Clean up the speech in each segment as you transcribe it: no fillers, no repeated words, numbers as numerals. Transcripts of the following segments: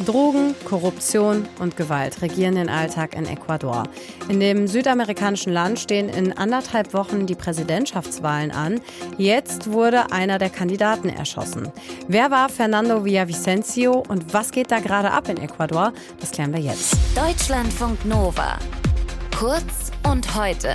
Drogen, Korruption und Gewalt regieren den Alltag in Ecuador. In dem südamerikanischen Land stehen in 1,5 Wochen die Präsidentschaftswahlen an. Jetzt wurde einer der Kandidaten erschossen. Wer war Fernando Villavicencio und was geht da gerade ab in Ecuador? Das klären wir jetzt. Deutschlandfunk Nova. Kurz und heute.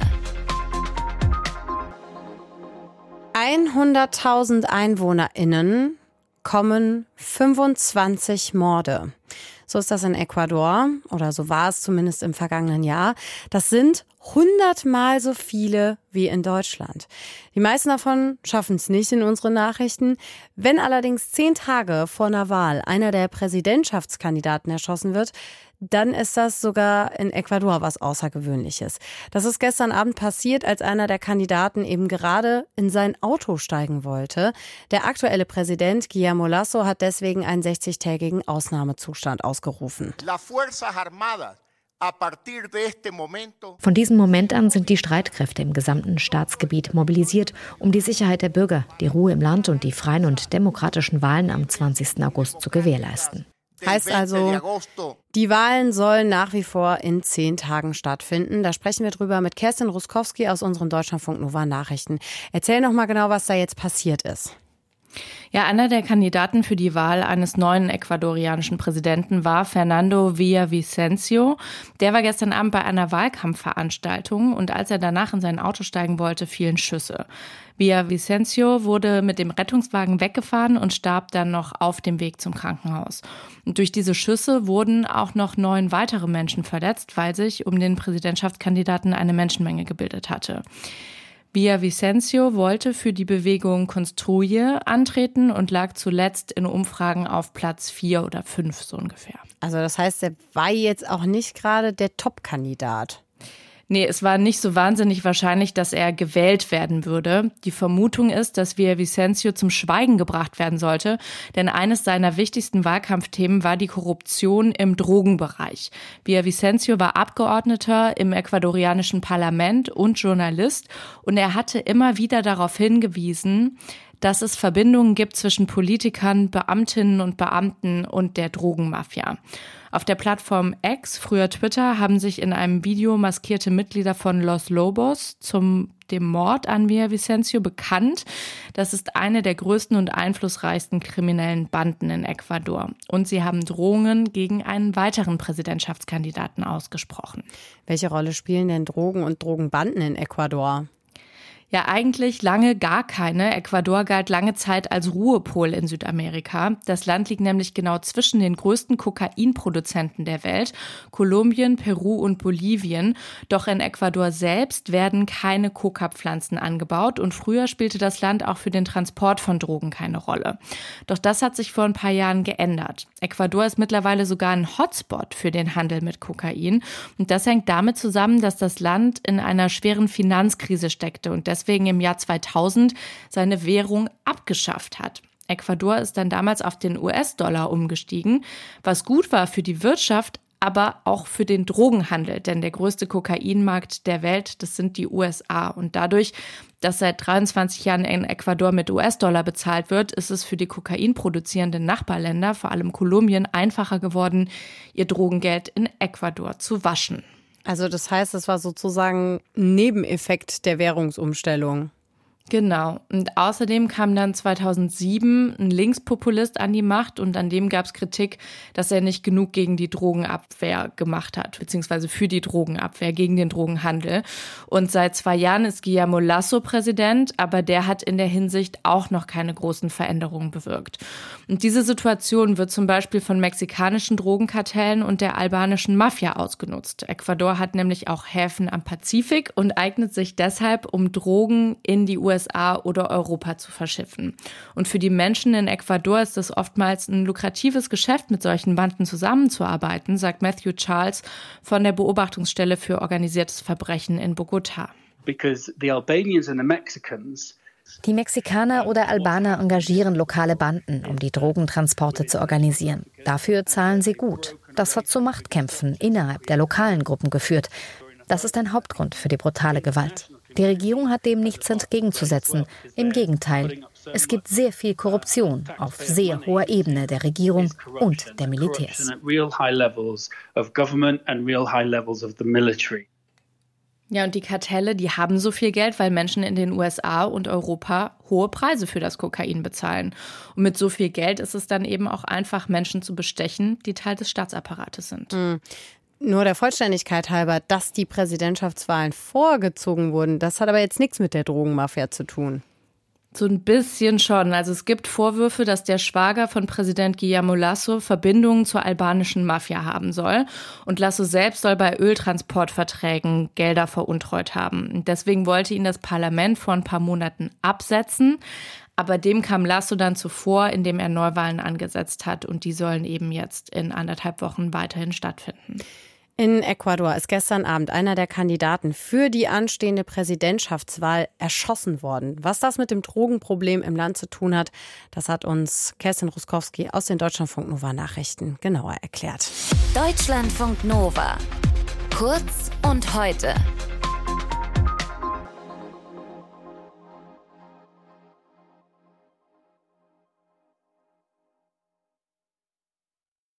100.000 EinwohnerInnen kommen 25 Morde. So ist das in Ecuador, oder so war es zumindest im vergangenen Jahr. Das sind 100-mal so viele wie in Deutschland. Die meisten davon schaffen es nicht in unsere Nachrichten. Wenn allerdings 10 Tage vor einer Wahl einer der Präsidentschaftskandidaten erschossen wird, dann ist das sogar in Ecuador was Außergewöhnliches. Das ist gestern Abend passiert, als einer der Kandidaten eben gerade in sein Auto steigen wollte. Der aktuelle Präsident Guillermo Lasso hat deswegen einen 60-tägigen Ausnahmezustand ausgerufen. Von diesem Moment an sind die Streitkräfte im gesamten Staatsgebiet mobilisiert, um die Sicherheit der Bürger, die Ruhe im Land und die freien und demokratischen Wahlen am 20. August zu gewährleisten. Heißt also, die Wahlen sollen nach wie vor in 10 Tagen stattfinden. Da sprechen wir drüber mit Kerstin Ruskowski aus unseren Deutschlandfunk Nova Nachrichten. Erzähl noch mal genau, was da jetzt passiert ist. Ja, einer der Kandidaten für die Wahl eines neuen ecuadorianischen Präsidenten war Fernando Villavicencio. Der war gestern Abend bei einer Wahlkampfveranstaltung und als er danach in sein Auto steigen wollte, fielen Schüsse. Villavicencio wurde mit dem Rettungswagen weggefahren und starb dann noch auf dem Weg zum Krankenhaus. Und durch diese Schüsse wurden auch noch 9 weitere Menschen verletzt, weil sich um den Präsidentschaftskandidaten eine Menschenmenge gebildet hatte. Villavicencio wollte für die Bewegung Construye antreten und lag zuletzt in Umfragen auf Platz 4 oder 5 so ungefähr. Also das heißt, er war jetzt auch nicht gerade der Top-Kandidat. Nee, es war nicht so wahnsinnig wahrscheinlich, dass er gewählt werden würde. Die Vermutung ist, dass Villavicencio zum Schweigen gebracht werden sollte, denn eines seiner wichtigsten Wahlkampfthemen war die Korruption im Drogenbereich. Villavicencio war Abgeordneter im ecuadorianischen Parlament und Journalist und er hatte immer wieder darauf hingewiesen, dass es Verbindungen gibt zwischen Politikern, Beamtinnen und Beamten und der Drogenmafia. Auf der Plattform X, früher Twitter, haben sich in einem Video maskierte Mitglieder von Los Lobos zum dem Mord an Villavicencio bekannt. Das ist eine der größten und einflussreichsten kriminellen Banden in Ecuador. Und sie haben Drohungen gegen einen weiteren Präsidentschaftskandidaten ausgesprochen. Welche Rolle spielen denn Drogen und Drogenbanden in Ecuador? Ja, eigentlich lange gar keine. Ecuador galt lange Zeit als Ruhepol in Südamerika. Das Land liegt nämlich genau zwischen den größten Kokainproduzenten der Welt, Kolumbien, Peru und Bolivien. Doch in Ecuador selbst werden keine Coca-Pflanzen angebaut und früher spielte das Land auch für den Transport von Drogen keine Rolle. Doch das hat sich vor ein paar Jahren geändert. Ecuador ist mittlerweile sogar ein Hotspot für den Handel mit Kokain. Und das hängt damit zusammen, dass das Land in einer schweren Finanzkrise steckte und deswegen im Jahr 2000 seine Währung abgeschafft hat. Ecuador ist dann damals auf den US-Dollar umgestiegen, was gut war für die Wirtschaft, aber auch für den Drogenhandel. Denn der größte Kokainmarkt der Welt, das sind die USA. Und dadurch, dass seit 23 Jahren in Ecuador mit US-Dollar bezahlt wird, ist es für die kokainproduzierenden Nachbarländer, vor allem Kolumbien, einfacher geworden, ihr Drogengeld in Ecuador zu waschen. Also das heißt, es war sozusagen ein Nebeneffekt der Währungsumstellung. Genau. Und außerdem kam dann 2007 ein Linkspopulist an die Macht und an dem gab es Kritik, dass er nicht genug gegen die Drogenabwehr gemacht hat, beziehungsweise für die Drogenabwehr, gegen den Drogenhandel. Und seit 2 Jahren ist Guillermo Lasso Präsident, aber der hat in der Hinsicht auch noch keine großen Veränderungen bewirkt. Und diese Situation wird zum Beispiel von mexikanischen Drogenkartellen und der albanischen Mafia ausgenutzt. Ecuador hat nämlich auch Häfen am Pazifik und eignet sich deshalb, um Drogen in die USA oder Europa zu verschiffen. Und für die Menschen in Ecuador ist es oftmals ein lukratives Geschäft, mit solchen Banden zusammenzuarbeiten, sagt Matthew Charles von der Beobachtungsstelle für organisiertes Verbrechen in Bogotá. Die Mexikaner oder Albaner engagieren lokale Banden, um die Drogentransporte zu organisieren. Dafür zahlen sie gut. Das hat zu Machtkämpfen innerhalb der lokalen Gruppen geführt. Das ist ein Hauptgrund für die brutale Gewalt. Die Regierung hat dem nichts entgegenzusetzen. Im Gegenteil, Es gibt sehr viel Korruption auf sehr hoher Ebene der Regierung und der Militärs. Ja, und die Kartelle, die haben so viel Geld, weil Menschen in den USA und Europa hohe Preise für das Kokain bezahlen. Und mit so viel Geld ist es dann eben auch einfach, Menschen zu bestechen, die Teil des Staatsapparates sind. Nur der Vollständigkeit halber, dass die Präsidentschaftswahlen vorgezogen wurden, das hat aber jetzt nichts mit der Drogenmafia zu tun. So ein bisschen schon. Also es gibt Vorwürfe, dass der Schwager von Präsident Guillermo Lasso Verbindungen zur albanischen Mafia haben soll. Und Lasso selbst soll bei Öltransportverträgen Gelder veruntreut haben. Und deswegen wollte ihn das Parlament vor ein paar Monaten absetzen. Aber dem kam Lasso dann zuvor, indem er Neuwahlen angesetzt hat. Und die sollen eben jetzt in 1,5 Wochen weiterhin stattfinden. In Ecuador ist gestern Abend einer der Kandidaten für die anstehende Präsidentschaftswahl erschossen worden. Was das mit dem Drogenproblem im Land zu tun hat, das hat uns Kerstin Ruskowski aus den Deutschlandfunk Nova Nachrichten genauer erklärt. Deutschlandfunk Nova. Kurz und heute.